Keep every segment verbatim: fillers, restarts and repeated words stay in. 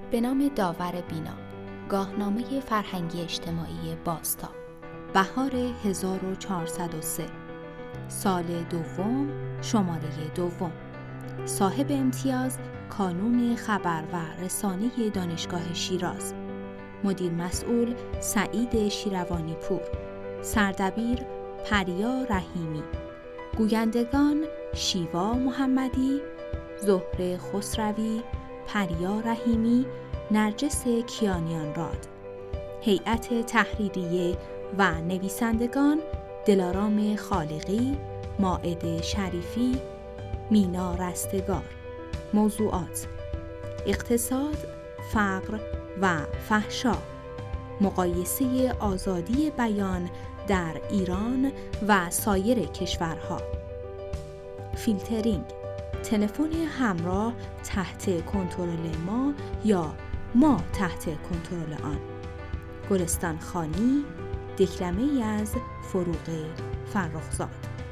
به نام داور بینا، گاهنامه فرهنگی اجتماعی باستا. بهار هزار و چهارصد و سه، سال دوم، شماره دوم. صاحب امتیاز کانون خبر و رسانه دانشگاه شیراز. مدیر مسئول سعید شیروانی پور. سردبیر پریا رحیمی. گویندگان شیوا محمدی، زهره خسروی، پریا رحیمی، نرجس کیانیان راد. هیئت تحریریه و نویسندگان دلارام خالقی، مائده شریفی، مینا رستگار. موضوعات: اقتصاد، فقر و فحشا، مقایسه آزادی بیان در ایران و سایر کشورها. فیلترینگ، تلفن همراه تحت کنترل ما یا ما تحت کنترل آن. گلستان خانی، دکلمه‌ای از فروغ فرخزاد.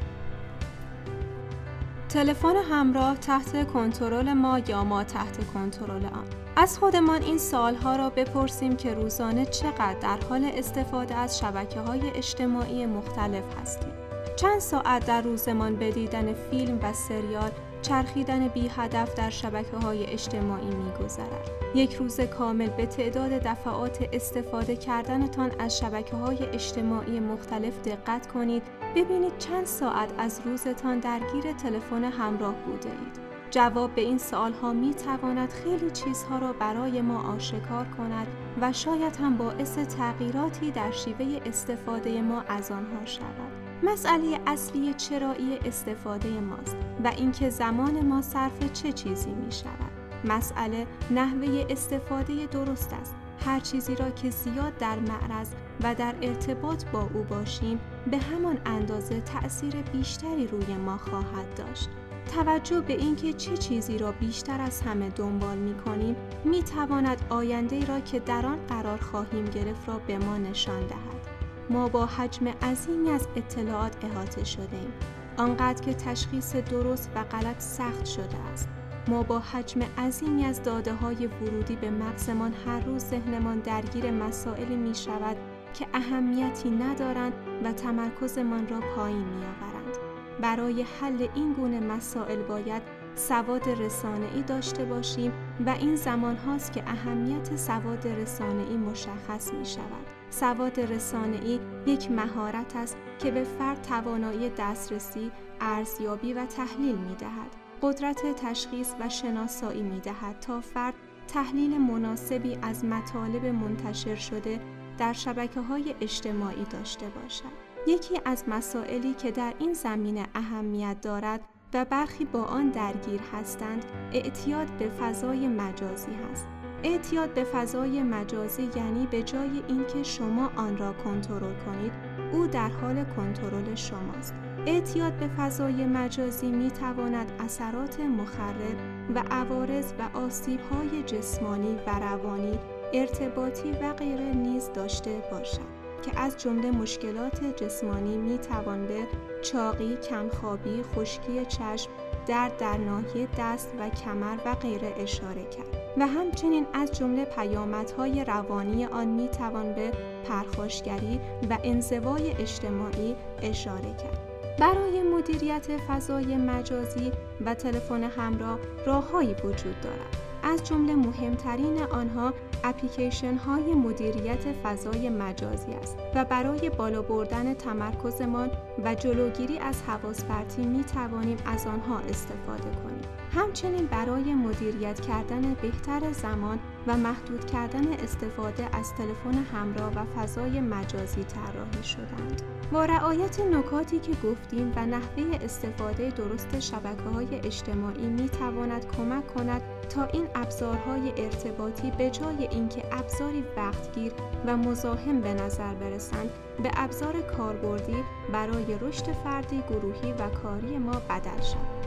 تلفن همراه تحت کنترل ما یا ما تحت کنترل آن. از خودمان این سوالها را بپرسیم که روزانه چقدر در حال استفاده از شبکه‌های اجتماعی مختلف هستیم. چند ساعت در روزمان به دیدن فیلم و سریال، چرخیدن بی هدف در شبکه‌های اجتماعی می‌گذرد. یک روز کامل به تعداد دفعات استفاده کردنتان از شبکه‌های اجتماعی مختلف دقت کنید. ببینید چند ساعت از روزتان درگیر تلفن همراه بوده اید. جواب به این سوال‌ها می‌تواند خیلی چیزها را برای ما آشکار کند و شاید هم باعث تغییراتی در شیوه استفاده ما از آنها شود. مسئله اصلی چرایی استفاده ماست و اینکه زمان ما صرف چه چیزی می شود. مسئله نحوه استفاده درست است. هر چیزی را که زیاد در معرض و در ارتباط با او باشیم به همان اندازه تأثیر بیشتری روی ما خواهد داشت. توجه به اینکه چه چیزی را بیشتر از همه دنبال می کنیم می تواند آینده را که در آن قرار خواهیم گرفت را به ما نشان دهد. ما با حجم عظیمی از اطلاعات احاطه شده ایم. آنقدر که تشخیص درست و غلط سخت شده است. ما با حجم عظیمی از داده‌های ورودی به مغزمان هر روز ذهنمان درگیر مسائلی می شود که اهمیتی ندارند و تمرکزمان را پایین می آورند. برای حل این گونه مسائل باید سواد رسانه‌ای داشته باشیم و این زمان هاست که اهمیت سواد رسانه‌ای مشخص می شود. سواد رسانه‌ای یک مهارت است که به فرد توانایی دسترسی، ارزیابی و تحلیل می دهد. قدرت تشخیص و شناسایی می دهد تا فرد تحلیل مناسبی از مطالب منتشر شده در شبکه‌های اجتماعی داشته باشد. یکی از مسائلی که در این زمینه اهمیت دارد و برخی با آن درگیر هستند، اعتیاد به فضای مجازی است. اعتیاد به فضای مجازی یعنی به جای اینکه شما آن را کنترل کنید، او در حال کنترل شماست. اعتیاد به فضای مجازی می تواند اثرات مخرب و عوارض و آسیب‌های جسمانی و روانی، ارتباطی و غیره نیز داشته باشد که از جمله مشکلات جسمانی می توان به چاقی، کمخوابی، خشکی چشم، درد در ناحیه دست و کمر و غیره اشاره کرد و همچنین از جمله پیامدهای روانی آن می توان به پرخاشگری و انزوای اجتماعی اشاره کرد. برای مدیریت فضای مجازی و تلفن همراه راه‌هایی وجود دارد. از جمله مهمترین آنها اپلیکیشن های مدیریت فضای مجازی است و برای بالا بردن تمرکزمان و جلوگیری از حواس پرتی می توانیم از آنها استفاده کنیم. همچنین برای مدیریت کردن بهتر زمان و محدود کردن استفاده از تلفن همراه و فضای مجازی طراحی شدند. با رعایت نکاتی که گفتیم و نحوه استفاده درست شبکه‌های اجتماعی می تواند کمک کند تا این ابزارهای ارتباطی به جای اینکه ابزاری وقتگیر و مزاحم به نظر برسند، به ابزار کاربردی برای رشد فردی، گروهی و کاری ما بدل شود.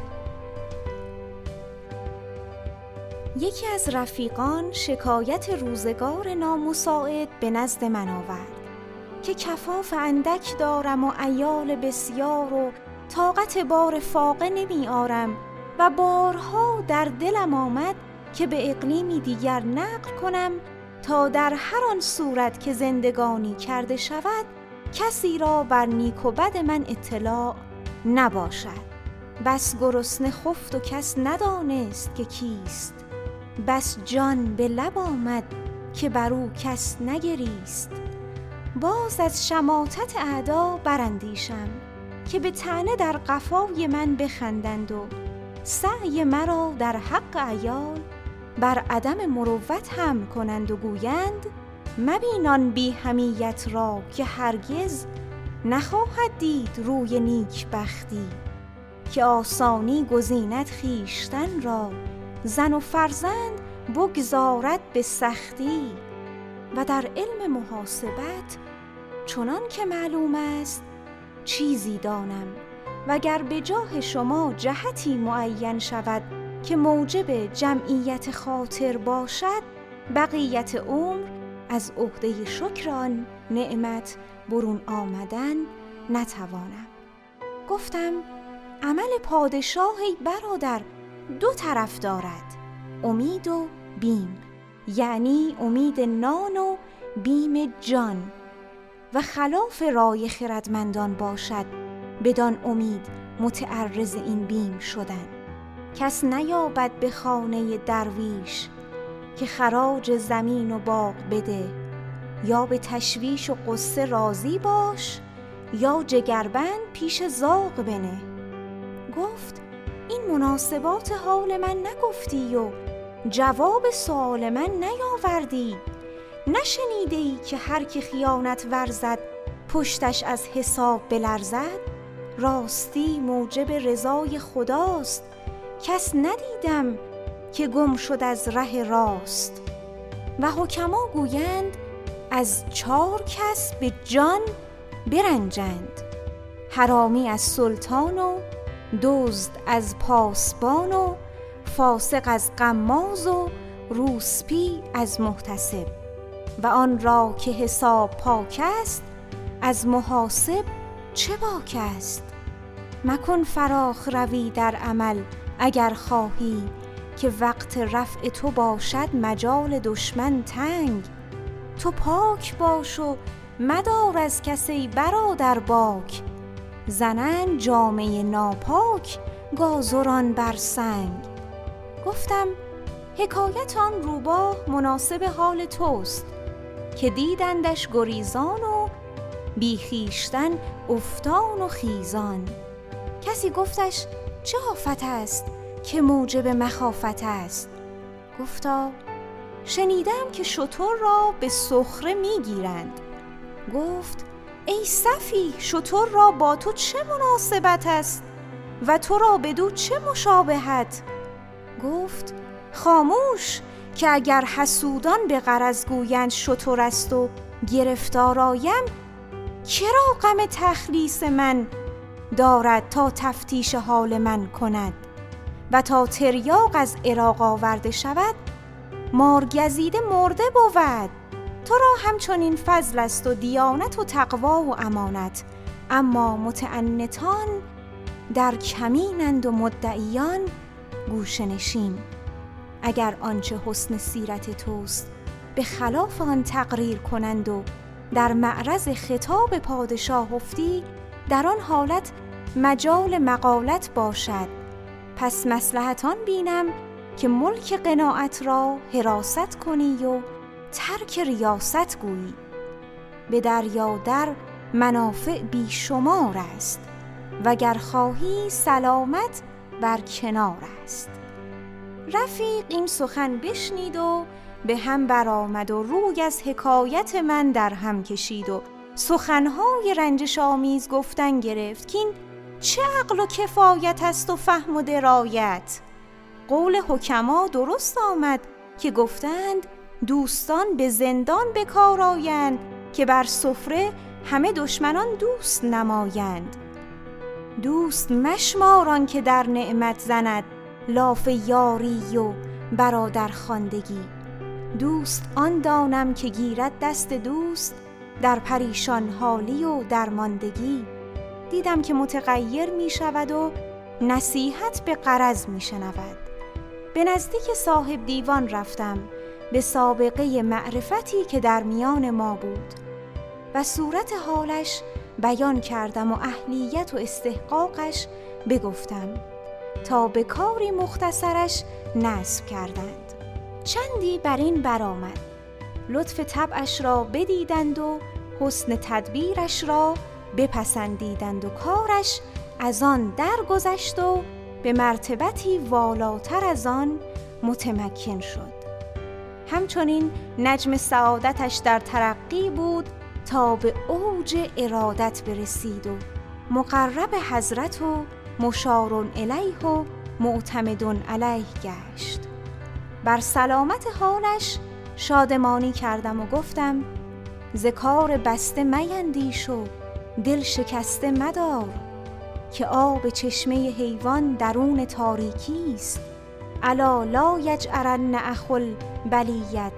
یکی از رفیقان شکایت روزگار نامساعد به نزد من آورد که کفاف اندک دارم و عیال بسیار و طاقت بار فاقه نمی آرم و بارها در دلم آمد که به اقلیمی دیگر نقل کنم تا در هر آن صورت که زندگانی کرده شود کسی را بر نیک و بد من اطلاع نباشد. بس گرسنه خفت و کس ندانست که کیست، بس جان به لب آمد که بر او کس نگریست. باز از شماتت اعدا براندیشم که به طعنه در قفای من بخندند و سعی مرا در حق عیال بر عدم مروت حمل کنند و گویند مبین آن بی حمیت را که هرگز نخواهد دید روی نیک بختی، که آسانی گزیند خویشتن را زن و فرزند بگذارد به سختی. و در علم محاسبت چنان که معلوم است چیزی دانم، وگر به جاه شما جهتی معین شود که موجب جمعیت خاطر باشد بقیت عمر از عهده شکر آن نعمت برون آمدن نتوانم. گفتم عمل پادشاهی برادر دو طرف دارد، امید و بیم، یعنی امید نان و بیم جان، و خلاف رای خردمندان باشد بدان امید متعرض این بیم شدن. کس نیابد به خانه درویش که خراج زمین و باغ بده، یا به تشویش و قصه راضی باش یا جگربند پیش زاغ بنه. گفت این مناسبات حال من نگفتی و جواب سؤال من نیاوردی. نشنیده ای که هر که خیانت ورزد پشتش از حساب بلرزد؟ راستی موجب رضای خداست، کس ندیدم که گم شد از ره راست. و حکما گویند از چار کس به جان برنجند، حرامی از سلطان و دزد از پاسبان و فاسق از غماز و روسپی از محتسب. و آن را که حساب پاک است از محاسب چه باک است؟ مکن فراخ روی در عمل اگر خواهی که وقت رفع تو باشد مجال دشمن تنگ. تو پاک باش و مدار از کسی برادر باک، زنن جامه ناپاک گازران بر سنگ. گفتم حکایت آن روباه مناسب حال توست که دیدندش گریزان و بیخیشتن افتان و خیزان. کسی گفتش چه آفت است که موجب مخافت است؟ گفتا شنیدم که شتر را به سخره میگیرند. گفت ای صفی، شتر را با تو چه مناسبت است و تو را بدو چه مشابهت؟ گفت خاموش که اگر حسودان به غرض گویند شتر است و گرفتار آیم، کرا غم تخلیص من دارد تا تفتیش حال من کند؟ و تا تریاق از عراق آورده شود مارگزیده مرده بود. تو را همچنین فضل است و دیانت و تقوا و امانت، اما متعنتان در کمینند و مدعیان گوشه نشین. اگر آنچه حسن سیرت توست به خلاف آن تقریر کنند و در معرض خطاب پادشاه افتی، در آن حالت مجال مقالت باشد. پس مصلحت آن بینم که ملک قناعت را حراست کنی و ترک ریاست گویی. به دریا در منافع بی شمار است، وگر خواهی سلامت بر کنار است. رفیق این سخن بشنید و به هم برآمد و روی از حکایت من در هم کشید و سخنهای رنجش آمیز گفتن گرفت که این چه عقل و کفایت است و فهم و درایت. قول حکما درست آمد که گفتند دوستان به زندان بکار آیند که بر سفره همه دشمنان دوست نمایند. دوست مشماران که در نعمت زند لاف یاری و برادر خواندگی. دوست آن دانم که گیرد دست دوست در پریشان حالی و درماندگی. دیدم که متغیر می شود و نصیحت به غرض می شنود. به نزدیک صاحب دیوان رفتم به سابقه معرفتی که در میان ما بود و صورت حالش بیان کردم و اهلیت و استحقاقش بگفتم تا به کاری مختصرش نصب کردند. چندی بر این برآمد، لطف طبعش را بدیدند و حسن تدبیرش را بپسندیدند و کارش از آن درگذشت و به مرتبتی والاتر از آن متمکن شد. همچنین نجم سعادتش در ترقی بود تا به اوج ارادت برسید و مقرب حضرت و مشار الیه و معتمد علیه گشت. بر سلامت حالش شادمانی کردم و گفتم ز کار بسته میندیش و دل شکسته مدار که آب چشمه حیوان درون تاریکی است. الا لا یجأرن اخو البلیت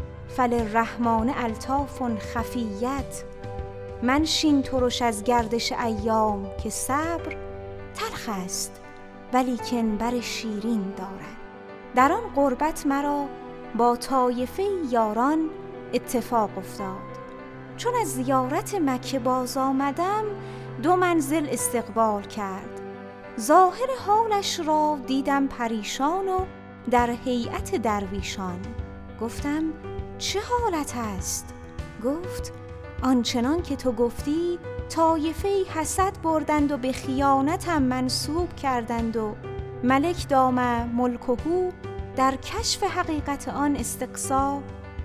فللرحمن الطاف خفیت. منشین ترش از گردش ایام که صبر تلخ است ولیکن بر شیرین دارد. در آن غربت مرا با طایفه یاران اتفاق افتاد. چون از زیارت مکه باز آمدم دو منزل استقبال کرد. ظاهر حالش را دیدم پریشان و در هیئت درویشان. گفتم چه حالت است؟ گفت آنچنان که تو گفتی طایفه حسد بردند و به خیانتم منسوب کردند و ملک دام ملکهو در کشف حقیقت آن استقصا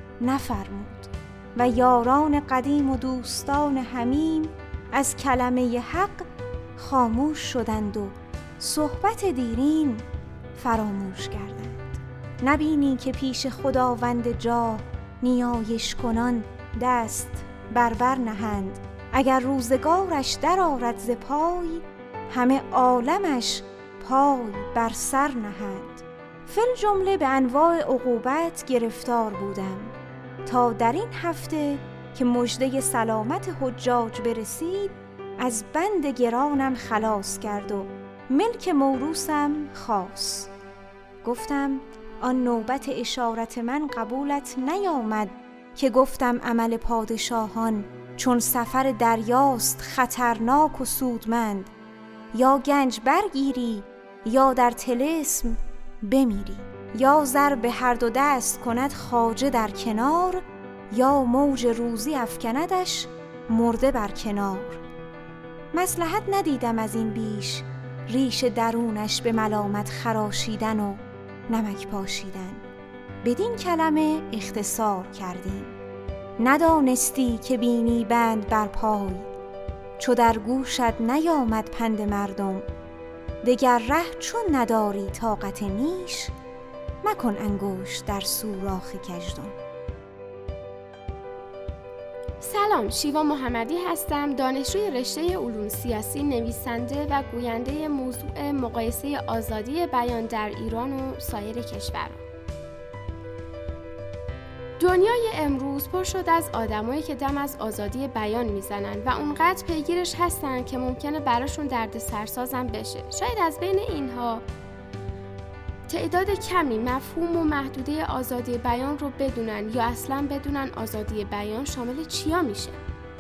نفرمود و یاران قدیم و دوستان حمیم از کلمه حق خاموش شدند و صحبت دیرین فراموش کردند. نبینی که پیش خداوند جاه نیایش کنان دست بربر نهند. اگر روزگارش در آرد ز پای همه عالمش پای بر سر نهند. فی الجمله به انواع عقوبت گرفتار بودم تا در این هفته که مژده سلامت حجاج برسید از بند گرانم خلاص کرد و ملک موروثم خاص. گفتم آن نوبت اشارت من قبولت نیامد که گفتم عمل پادشاهان چون سفر دریاست خطرناک و سودمند. یا گنج برگیری یا در طلسم بمیری، یا زر به هر دو دست کند خواجه در کنار، یا موج روزی افکندش مرده بر کنار. مصلحت ندیدم از این بیش ریش درونش به ملامت خراشیدن و نمک پاشیدن. بدین کلمه اختصار کردیم. ندانستی که بینی بند بر پای، چو در گوشت نیامد پند مردم. دگر ره چون نداری طاقت نیش، مکن انگشت در سوراخ کژدم. سلام، شیوا محمدی هستم، دانشجوی رشته علوم سیاسی، نویسنده و گوینده موضوع مقایسه آزادی بیان در ایران و سایر کشورها. دنیای امروز پر شده از آدمایی که دم از آزادی بیان میزنن و اونقدر پیگیرش هستن که ممکنه براشون درد سرسازم بشه. شاید از بین اینها تعداد کمی مفهوم و محدوده آزادی بیان رو بدونن یا اصلاً بدونن آزادی بیان شامل چیا میشه.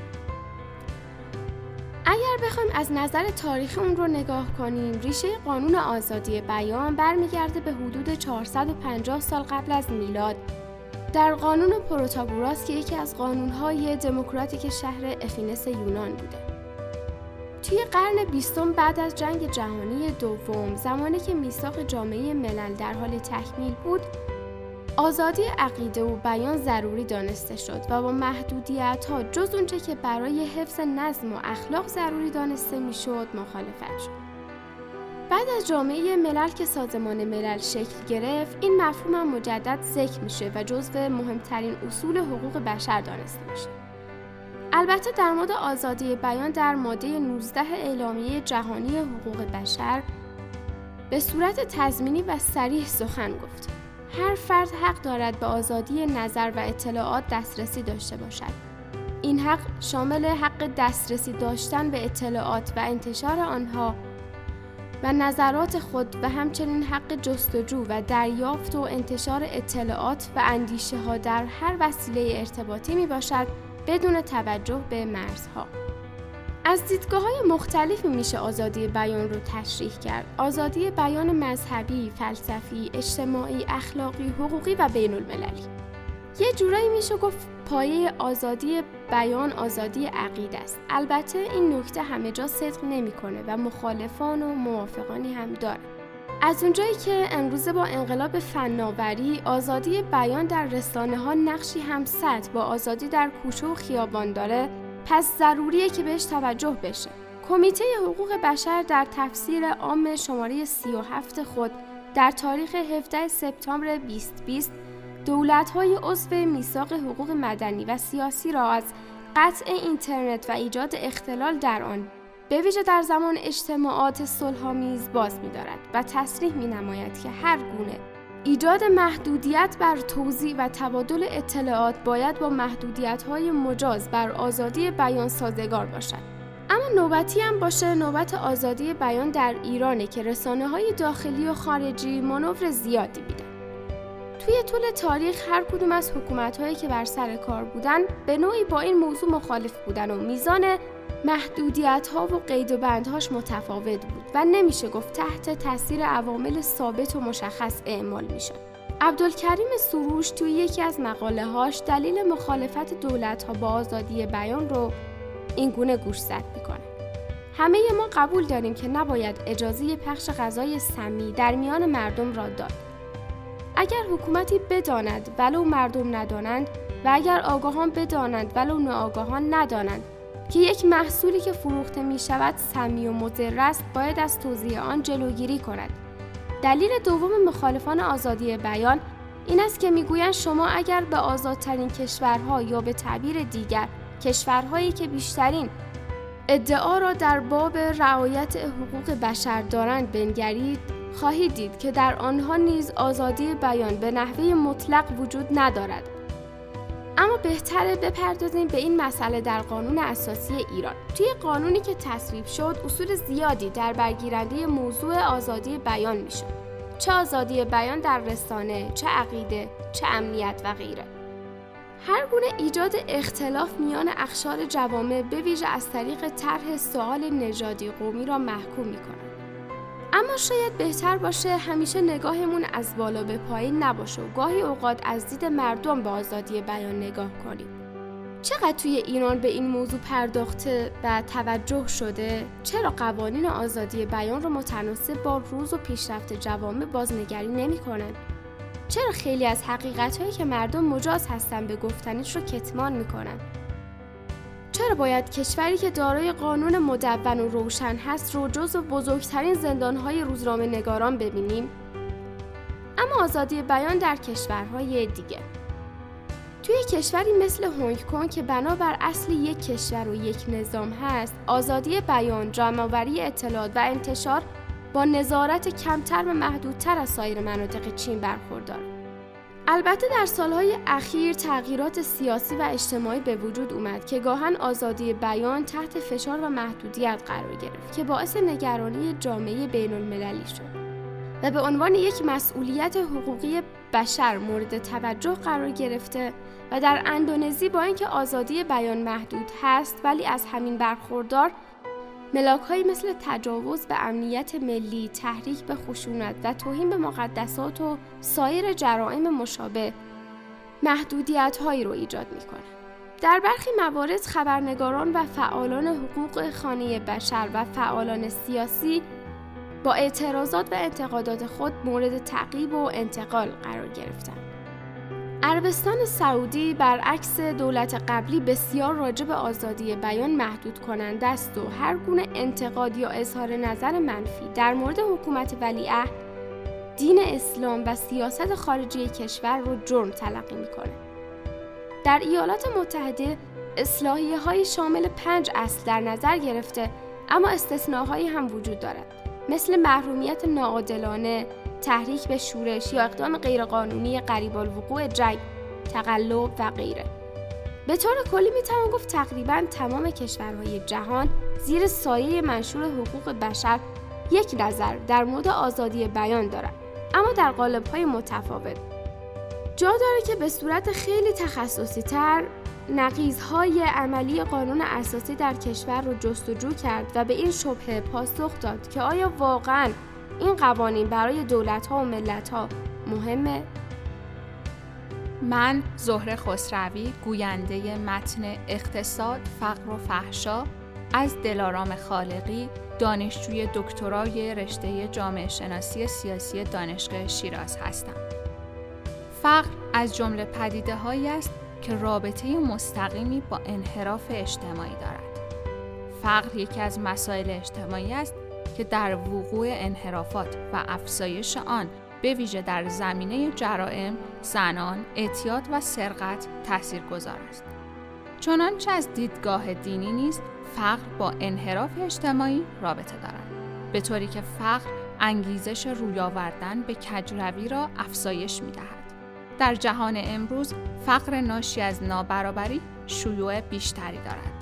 اگر بخوایم از نظر تاریخی اون رو نگاه کنیم، ریشه قانون آزادی بیان برمیگرده به حدود چهارصد و پنجاه سال قبل از میلاد در قانون پروتاگوراس که یکی از قانون‌های دموکراتیک شهر افینس یونان بوده. توی قرن بیستم بعد از جنگ جهانی دوم، زمانی که میثاق جامعه ملل در حال تکمیل بود، آزادی عقیده و بیان ضروری دانسته شد و با محدودیت‌ها جز اونچه که برای حفظ نظم و اخلاق ضروری دانسته میشد مخالفت شد. بعد از جامعه ملل که سازمان ملل شکل گرفت، این مفهوم هم مجدد ذکر میشه و جزو مهمترین اصول حقوق بشر دانسته میشه. البته در مورد آزادی بیان در ماده نوزده اعلامیه جهانی حقوق بشر به صورت تضمینی و صریح سخن گفت. هر فرد حق دارد به آزادی نظر و اطلاعات دسترسی داشته باشد. این حق شامل حق دسترسی داشتن به اطلاعات و انتشار آنها، و نظرات خود و همچنین حق جستجو و دریافت و انتشار اطلاعات و اندیشه ها در هر وسیله ارتباطی می باشد بدون توجه به مرزها. از دیدگاه‌های مختلفی میشه آزادی بیان رو تشریح کرد. آزادی بیان مذهبی، فلسفی، اجتماعی، اخلاقی، حقوقی و بین المللی. یه جورایی میشه گفت پایه آزادی بیان آزادی عقیده است. البته این نکته همه جا صدق نمی‌کنه و مخالفان و موافقانی هم داره. از اونجایی که امروزه با انقلاب فناوری آزادی بیان در رسانه‌ها نقشی همسط با آزادی در کوچه و خیابان داره، پس ضروریه که بهش توجه بشه. کمیته حقوق بشر در تفسیر عام شماره سی و هفت خود در تاریخ هفدهم سپتامبر بیست بیست دولت‌های عضو میثاق حقوق مدنی و سیاسی را از قطع اینترنت و ایجاد اختلال در آن به ویژه در زمان اجتماعات صلح‌آمیز باز می‌دارد و تصریح می‌نماید که هر گونه ایجاد محدودیت بر توزیع و تبادل اطلاعات باید با محدودیت‌های مجاز بر آزادی بیان سازگار باشد. اما نوبتی هم باشه نوبت آزادی بیان در ایرانه که رسانه‌های داخلی و خارجی مانور زیادی میدن. توی طول تاریخ هر کدوم از حکومت‌هایی که بر سر کار بودن به نوعی با این موضوع مخالف بودن و میزان محدودیت‌ها و قید و بندهاش متفاوت بود و نمیشه گفت تحت تاثیر عوامل ثابت و مشخص اعمال میشن. عبدالکریم سروش توی یکی از مقاله‌هاش دلیل مخالفت دولت‌ها با آزادی بیان رو این گونه گوشزد میکنه. همه ما قبول داریم که نباید اجازه پخش غذای سمی در میان مردم را داد. اگر حکومتی بداند ولو مردم ندانند و اگر آگاهان بدانند ولو ناآگاهان ندانند که یک محصولی که فروخته می شود سمی و مضر است باید از توزیع آن جلوگیری کند. دلیل دوم مخالفان آزادی بیان این است که میگویند شما اگر به آزادترین کشورها یا به تعبیر دیگر کشورهایی که بیشترین ادعا را در باب رعایت حقوق بشر دارند بنگرید خواهید دید که در آنها نیز آزادی بیان به نحوه مطلق وجود ندارد. اما بهتره بپردازیم به این مسئله در قانون اساسی ایران. توی قانونی که تصویب شد اصول زیادی در برگیرنده موضوع آزادی بیان میشد. چه آزادی بیان در رسانه، چه عقیده، چه امنیت و غیره. هر گونه ایجاد اختلاف میان اقشار جوامع به ویژه از طریق طرح سؤال نژادی قومی را محکوم میکنند. اما شاید بهتر باشه همیشه نگاهمون از بالا به پایین نباشه و گاهی اوقات از دید مردم به آزادی بیان نگاه کنیم. چقدر توی ایران به این موضوع پرداخته و توجه شده؟ چرا قوانین آزادی بیان رو متناسب با روز و پیشرفت جوامع بازنگری نمی‌کنن؟ چرا خیلی از حقیقت‌هایی که مردم مجاز هستن به گفتنش رو کتمان می‌کنن؟ چرا باید کشوری که دارای قانون مدون و روشن هست رو جزو بزرگترین زندان‌های روزنامه نگاران ببینیم؟ اما آزادی بیان در کشورهای دیگه. توی کشوری مثل هنگ کنگ که بنابر اصل یک کشور و یک نظام هست، آزادی بیان، جمع‌آوری اطلاعات و انتشار با نظارت کمتر و محدودتر از سایر مناطق چین برخورداره. البته در سالهای اخیر تغییرات سیاسی و اجتماعی به وجود اومد که گاهن آزادی بیان تحت فشار و محدودیت قرار گرفت که باعث نگرانی جامعه بین المللی شد و به عنوان یک مسئولیت حقوقی بشر مورد توجه قرار گرفته و در اندونزی با اینکه آزادی بیان محدود هست ولی از همین برخوردار ملاک‌هایی مثل تجاوز به امنیت ملی، تحریک به خشونت و توهین به مقدسات و سایر جرائم مشابه محدودیت‌هایی رو ایجاد می‌کنه. در برخی موارد خبرنگاران و فعالان حقوق خانه بشر و فعالان سیاسی با اعتراضات و انتقادات خود مورد تعقیب و انتقال قرار گرفتند. عربستان سعودی برعکس دولت قبلی بسیار راجع به آزادی بیان محدود کننده است و هر گونه انتقاد یا اظهار نظر منفی در مورد حکومت ولیعهد، دین اسلام و سیاست خارجی کشور رو جرم تلقی میکنه. در ایالات متحده اصلاحیه‌های شامل پنج اصل در نظر گرفته اما استثناءهایی هم وجود دارد، مثل محرومیت ناعادلانه، تحریک به شورش یا اقدام غیرقانونی قریب الوقوع جنگ، تقلب و غیره. به طور کلی میتوان گفت تقریباً تمام کشورهای جهان زیر سایه منشور حقوق بشر یک نظر در مورد آزادی بیان دارد، اما در قالب‌های متفاوت. جا داره که به صورت خیلی تخصصی تر نقیض‌های عملی قانون اساسی در کشور رو جستجو کرد و به این شبهه پاسخ داد که آیا واقعاً این قوانین برای دولت‌ها و ملت‌ها مهمه؟ من زهره خسروی، گوینده متن اقتصاد، فقر و فحشا از دلارام خالقی، دانشجوی دکترای رشته جامعه شناسی سیاسی دانشگاه شیراز هستم. فقر از جمله پدیده‌هایی است که رابطه مستقیمی با انحراف اجتماعی دارد. فقر یکی از مسائل اجتماعی است که در وقوع انحرافات و افزایش آن به ویژه در زمینه جرائم، زنان، اعتیاد و سرقت تاثیرگذار است. چنانچه از دیدگاه دینی نیز فقر با انحراف اجتماعی رابطه دارد، به طوری که فقر انگیزش روی آوردن به کجروی را افزایش می‌دهد. در جهان امروز فقر ناشی از نابرابری شیوع بیشتری دارد.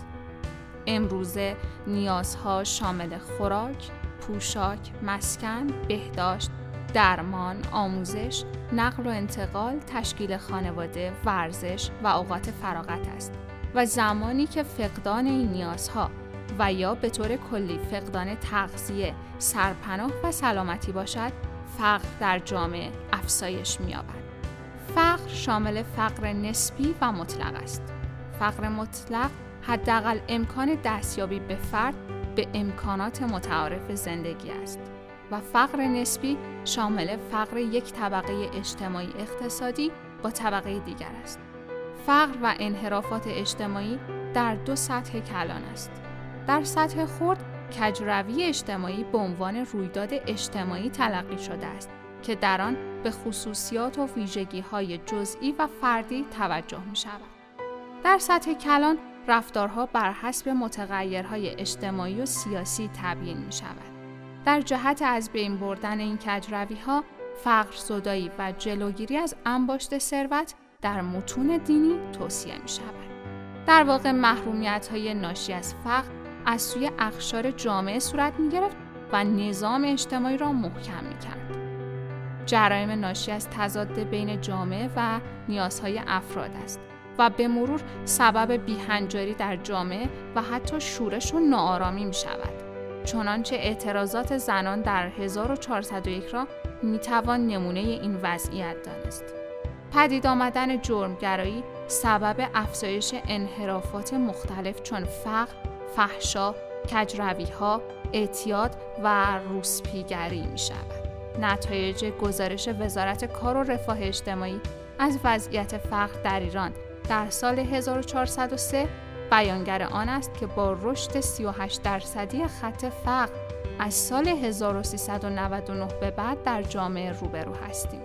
امروزه نیازها شامل خوراک، پوشاک، مسکن، بهداشت، درمان، آموزش، نقل و انتقال، تشکیل خانواده، ورزش و اوقات فراغت است و زمانی که فقدان این نیازها و یا به طور کلی فقدان تغذیه، سرپناه و سلامتی باشد، فقر در جامعه افزایش می‌یابد. فقر شامل فقر نسبی و مطلق است. فقر مطلق حداقل امکان دستیابی به فرد به امکانات متعارف زندگی است و فقر نسبی شامل فقر یک طبقه اجتماعی اقتصادی با طبقه دیگر است. فقر و انحرافات اجتماعی در دو سطح کلان است. در سطح خرد، کجروی اجتماعی به عنوان رویداد اجتماعی تلقی شده است که در آن به خصوصیات و ویژگی‌های جزئی و فردی توجه می‌شود. در سطح کلان، رفتارها بر حسب متغیرهای اجتماعی و سیاسی تبیین می‌شود. در جهت از بین بردن این کجروی‌ها، فقرزدایی و جلوگیری از انباشت ثروت در متون دینی توصیه می‌شود. در واقع محرومیت‌های ناشی از فقر از سوی اقشار جامعه صورت می‌گرفت و نظام اجتماعی را محکم می‌کرد. جرایم ناشی از تضاد بین جامعه و نیازهای افراد است و به مرور سبب بی‌هنجاری در جامعه و حتی شورش و ناآرامی می‌شود. چنانچه اعتراضات زنان در هزار و چهارصد و یک را می‌توان نمونه این وضعیت دانست. پدید آمدن جرمگرایی سبب افزایش انحرافات مختلف چون فقر، فحشا، کجروی‌ها، اعتیاد و روسپیگری می‌شود. نتایج گزارش وزارت کار و رفاه اجتماعی از وضعیت فقر در ایران در سال هزار و چهارصد و سه بیانگر آن است که با رشد سی و هشت درصدی خط فقر از سال هزار و سیصد و نود و نه به بعد در جامعه روبرو هستیم.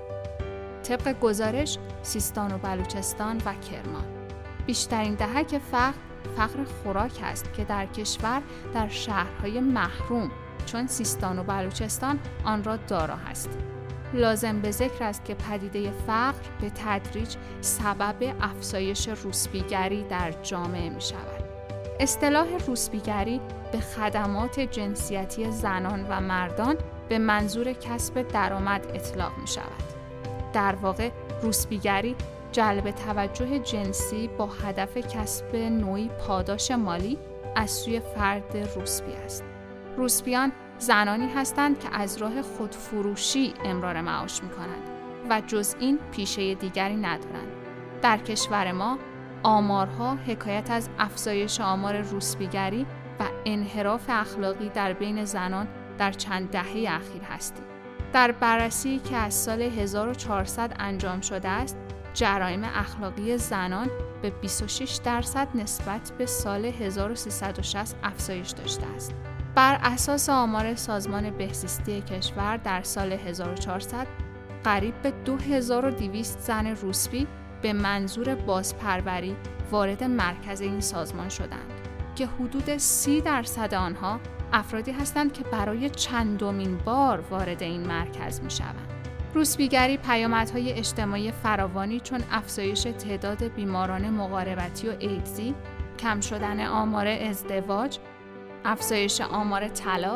طبق گزارش سیستان و بلوچستان و کرمان، بیشترین دهک فقر فقر خوراک است که در کشور در شهرهای محروم چون سیستان و بلوچستان آن را دارا هست. لازم به ذکر است که پدیده فقر به تدریج سبب افزایش روسپیگری در جامعه می شود. اصطلاح روسپیگری به خدمات جنسیتی زنان و مردان به منظور کسب درآمد اطلاق می شود. در واقع روسپیگری جلب توجه جنسی با هدف کسب نوعی پاداش مالی از سوی فرد روسپی است. روسپیان زنانی هستند که از راه خودفروشی امرار معاش می کنند و جز این پیشه دیگری ندارند. در کشور ما آمارها حکایت از افزایش آمار روسپیگری و انحراف اخلاقی در بین زنان در چند دهه اخیر هستیم. در بررسی که از سال هزار و چهارصد انجام شده است، جرایم اخلاقی زنان به بیست و شش درصد نسبت به سال هزار و سیصد و شصت افزایش داشته است. بر اساس آمار سازمان بهزیستی کشور در سال هزار و چهارصد قریب به دو هزار و دویست زن روسپی به منظور بازپروری وارد مرکز این سازمان شدند که حدود سی درصد آنها افرادی هستند که برای چندمین بار وارد این مرکز می شوند. روسپیگری پیامدهای اجتماعی فراوانی چون افزایش تعداد بیماران مقاربتی و ایدزی، کم شدن آمار ازدواج، افزایش آمار طلاق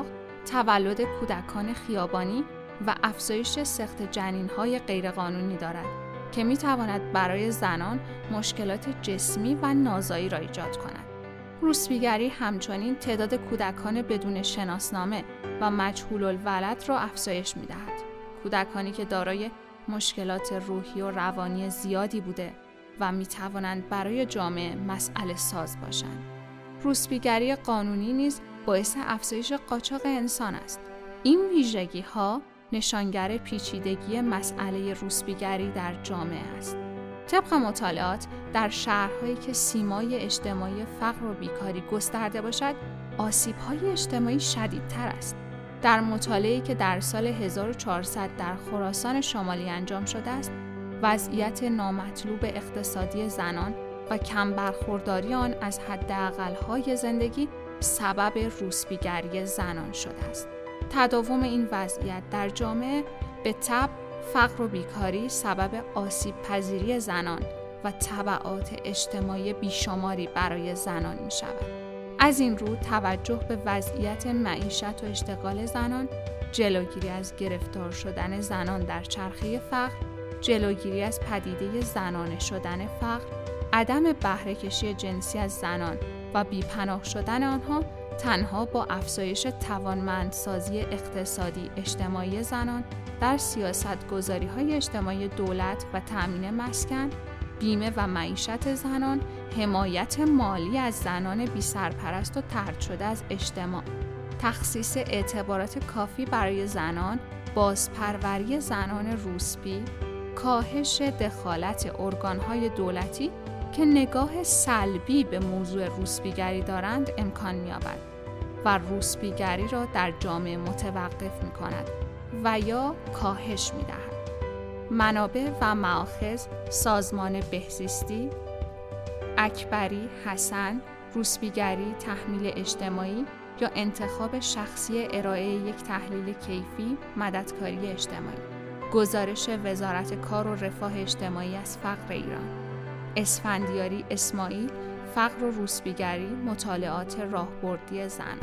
تولد کودکان خیابانی و افزایش سقط جنین‌های غیرقانونی دارد که می‌تواند برای زنان مشکلات جسمی و نازایی را ایجاد کند. روسبیگری همچنین تعداد کودکان بدون شناسنامه و مجهول الولد را افزایش می‌دهد. کودکانی که دارای مشکلات روحی و روانی زیادی بوده و می‌توانند برای جامعه مسئله ساز باشند. روسبیگری قانونی نیز باعث افزایش قاچاق انسان است. این ویژگی‌ها نشانگر پیچیدگی مسئله روسبیگری در جامعه است. طبق مطالعات در شهرهایی که سیمای اجتماعی فقر و بیکاری گسترده باشد، آسیب‌های اجتماعی شدیدتر است. در مطالعه‌ای که در سال هزار و چهارصد در خراسان شمالی انجام شده است، وضعیت نامطلوب اقتصادی زنان و کم برخورداری آن از حداقل‌های زندگی سبب روسبیگری زنان شده است. تداوم این وضعیت در جامعه به تبع فقر و بیکاری سبب آسیب پذیری زنان و تبعات اجتماعی بیشماری برای زنان می شود. از این رو توجه به وضعیت معیشت و اشتغال زنان، جلوگیری از گرفتار شدن زنان در چرخه فقر، جلوگیری از پدیده زنانه شدن فقر، عدم بهره کشی جنسی از زنان و بیپناه شدن آنها تنها با افزایش توانمندسازی اقتصادی اجتماعی زنان در سیاست‌گذاری‌های اجتماعی دولت و تأمین مسکن، بیمه و معیشت زنان، حمایت مالی از زنان بی‌سرپرست و طرد شده از اجتماع، تخصیص اعتبارات کافی برای زنان، بازپروری زنان روسبی، کاهش دخالت ارگان‌های دولتی که نگاه سلبی به موضوع روسبیگری دارند امکان می‌یابد و روسبیگری را در جامعه متوقف می‌کند و یا کاهش می‌دهد. منابع و مآخذ: سازمان بهزیستی، اکبری، حسن، روسبیگری، تحمیل اجتماعی یا انتخاب شخصی ارائه یک تحلیل کیفی، مددکاری اجتماعی. گزارش وزارت کار و رفاه اجتماعی از فقر ایران. اسفندیاری اسماعیل، فقر و روسبیگری، مطالعات راهبردی زنان.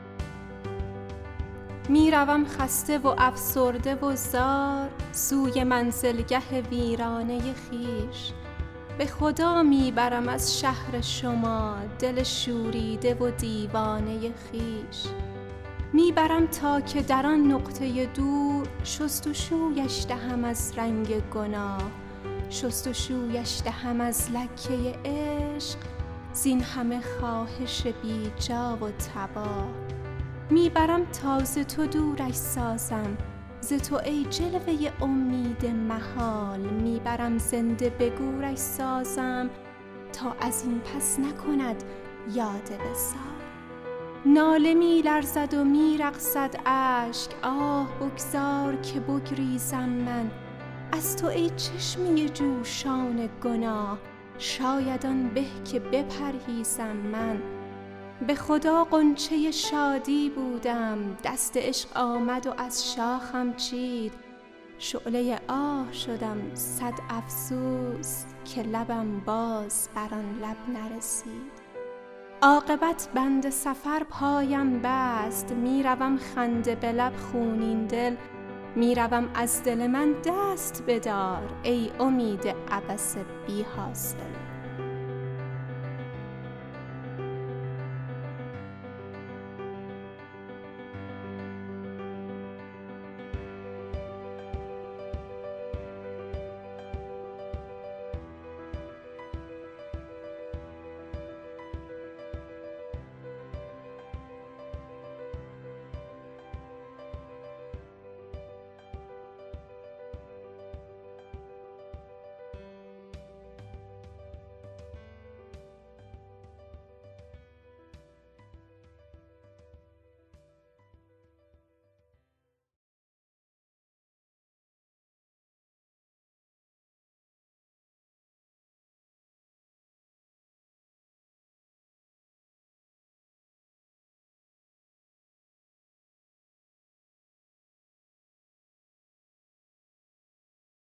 می روم خسته و افسرده و زار سوی منزلگه ویرانه خیش. به خدا می برم از شهر شما دل شوریده و دیوانه خیش. می برم تا که در آن نقطه دور شست و شویش دهم از رنگ گناه، شست و شویش دهم از لکه عشق، زین همه خواهش بی جا و تباه. میبرم تا ز تو دورش سازم، ز تو ای جلوه امید محال. میبرم زنده به گورش سازم، تا از این پس نکند یاد وصال. ناله می لرزد و می رقصد اشک، آه بگذار که بگریزم من از تو ای چشمه جوشان گناه. شاید آن به که بپرهیزم من. به خدا غنچه شادی بودم، دست عشق آمد و از شاخم چید. شعله آه شدم صد افسوس، که لبم باز بر آن لب نرسید. عاقبت بند سفر پایم بست، میروم خنده به لب خونین دل. میروم از دل من دست بدار، ای امید عبث بی حاصل.